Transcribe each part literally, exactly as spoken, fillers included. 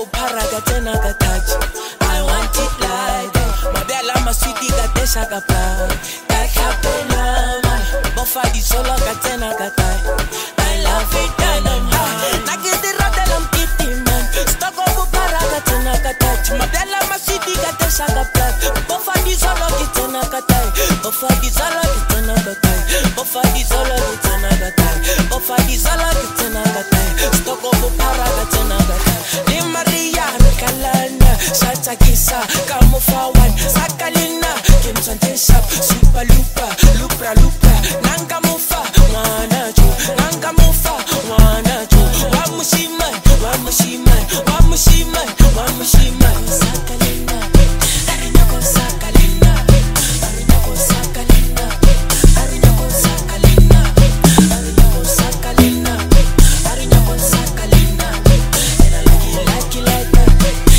buphara ka tsena ka touch. I want it like that. Mabela ma sweetie ka desha ka plug. Ka hlapela man, bofa di solo ka tsena ka tai. I love it and I'm high. Na ke di ratela mkiti man, stoko buphara ka tsena ka touch. Mabela ma sweetie ka desha ka plug. Bofa di solo ki tsena ka tai. Bofa di solo ki tsena ka tai. Bofa di solo ki tsena ka tai. Bofa di solo ki tsena ka tai. Stoko buphara ka tsena ka tai. Ni Maria Kalana, Shata Kisa, Kamufawan, Sakalina, Kim Sante Shap, Super Lupa, Lupra Lupa, Nanga Mufa, Wanajo, Nanga Mufa, Wanajo, Wamushiman, Wamushiman, Wamushiman, Wamushiman, Sakalina, Arinako Sakalina, Arinako Sakalina, Arinako Sakalina, Arinako Sakalina, Arinako Sakalina, and I like it, like it, like that.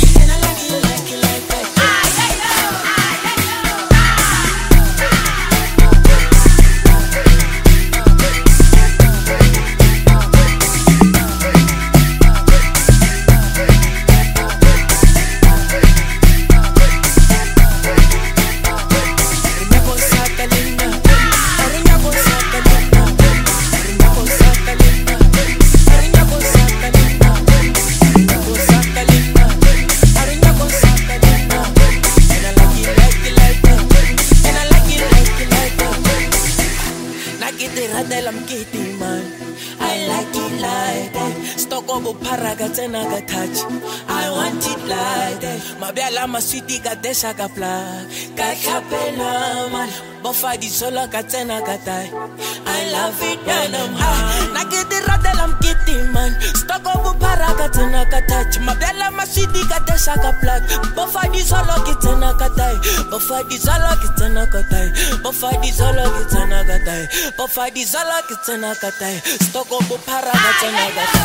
I like it like that. Stoko buphara ka tsena ka touch. I want it like that. Mabela ma sweetie ka desha ka plug. Ka hlapela man, bofa di solo ka tsena ka tai. I love it when I'm high. Na ke di ratela mkiti man, stoko buphara ka tsena ka touch. Mabela ma sweetie ka desha ka plug. Bofa di solo ki tsena ka tai. Bofa di solo ki tsena ka tai. Bofa di solo ki tsena ka tai. Bofa di solo ki tsena ka tai. Stoko buphara ka tsena ka tai.